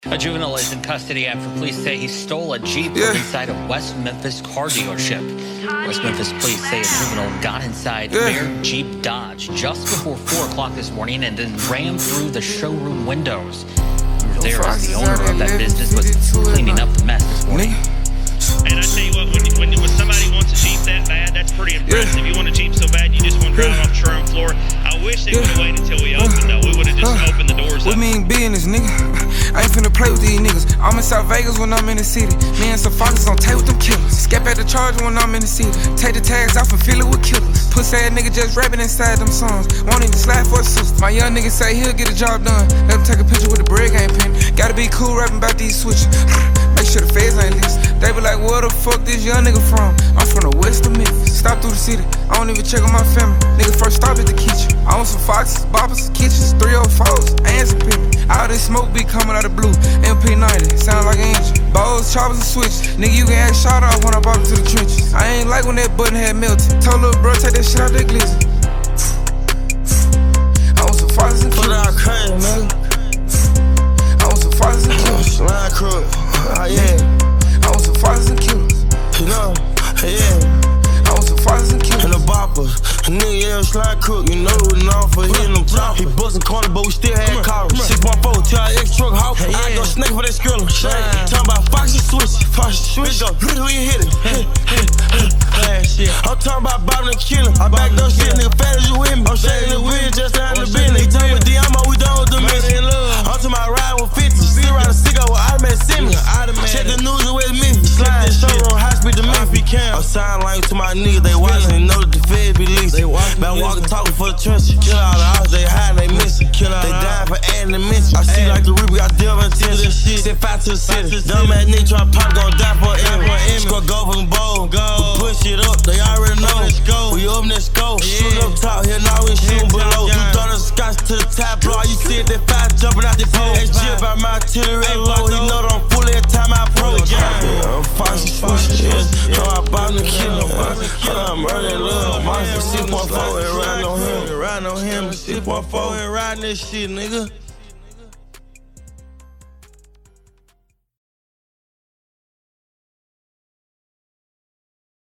A juvenile is in custody after police say he stole a Jeep from inside a West Memphis car dealership. West Memphis police say a juvenile got inside their Jeep Dodge just before 4 o'clock this morning and then rammed through the showroom windows. We were there as the owner of that business was cleaning up the mess this morning. And I tell you what, when somebody wants a Jeep that bad, that's pretty impressive. You want a Jeep so bad, you just want to drive off the showroom floor. I wish they would have waited until we opened, though. We would have just opened the doors up. We mean business, nigga. I ain't finna play with these niggas. I'm in South Vegas when I'm in the city. Me and some foxes on tape with them killers. Skip at the charger when I'm in the city. Take the tags off and fill it with killers. Pussy ass nigga just rapping inside them songs. Won't even slide for a sister. My young nigga say he'll get the job done. Let him take a picture with the bread game pen. Gotta be cool rapping about these switches. Make sure the feds ain't list. They be like, where the fuck this young nigga from? I'm from the west of Memphis. Stop through the city. I don't even check on my family. Nigga first stop at the kitchen. I want some foxes, boppers, kitchens, 304s, and some pimpin'. All this smoke be coming out of blue. MP90, sound like an engine. Balls, choppers, and switches. Nigga, you can ask shot off when I bought into the trenches. I ain't like when that button had melted. Told little bro, take that shit out that glizzy. I want some foxes and killers. Put out crazy, nigga. I want some foxes and killers. Slime crook, yeah. I want some foxes and killers. You know, yeah. I want some foxes and killers. And the boppers, a nigga, yeah, slime crook. You know who known for hitting them top. He bustin' corner, but we still had collars. 614, TRX truck, hawk. I go snake for that skrilla. Talking about foxy switch, go, who you hit it? I'm talking about bobbing and killing. I back those shit, nigga, fat as you with me. I'm shaking the wheel just to handle the business. He told me Diamo, we done with the mission. I'm talking about riding with 50, still riding sicko with automatic Simmons. Check the news with me. Slide this showroom, high speed to Memphis. I'm signing language to my niggas, they watching, know that the feds be leasing. Been walking, talking for the trenches. Kill all the house, they hide, they missing. They dying for adding the mission. I see like the Reaper got deal attention. Set fire to the city. Dumb ass nigga try pop, gon' die for an Score go for the bowl. Push it up, they already know. We up, let's go. Shoot up top, here now we shooting below. You throw the scotch to the top blow. You see it, that fire jumping out the pole. HG about my artillery low. He know that I'm full every time I approach. I'm foxy switching. Know I bought the killer. I'm early little monster. 6.4 and riding on him. 6.4 and riding this shit, nigga.